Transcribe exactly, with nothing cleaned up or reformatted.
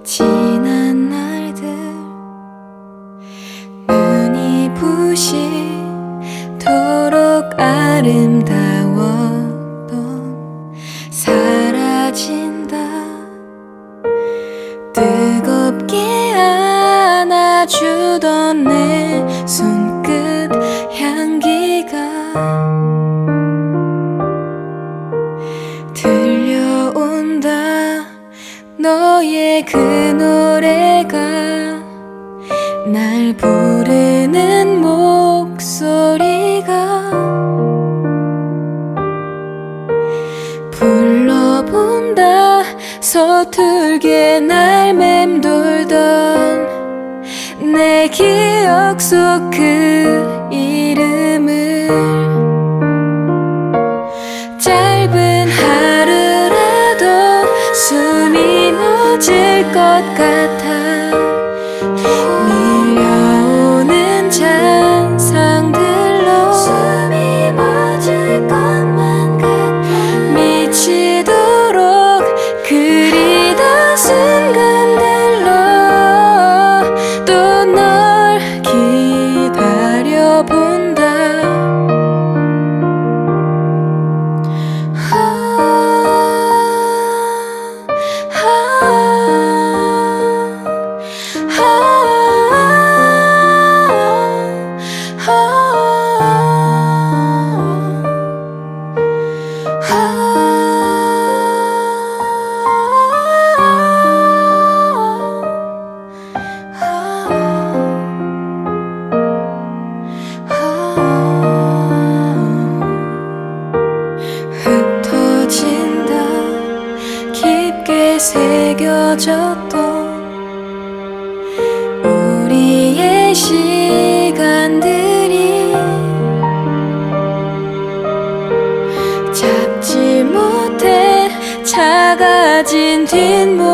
지난 날들 눈이 부시도록 아름다웠던 사라진다. 뜨겁게 안아주던 내 손끝 향기가 들려온다. 너의 그 노래가 날 부르는 목소리가 불러본다. 서툴게 날 맴돌던 내 기억 속 그 이름을 짧은 하루라도 숨이 멎을 것 같아. 밀려오는 잔상들로 숨이 멎을 것만 같아. 미치도록 그리던 순간들로 또 널 기다려본다. 흩어진다. 깊게 새겨졌던 우리의 시간들이 잡지 못해 작아진 뒷모습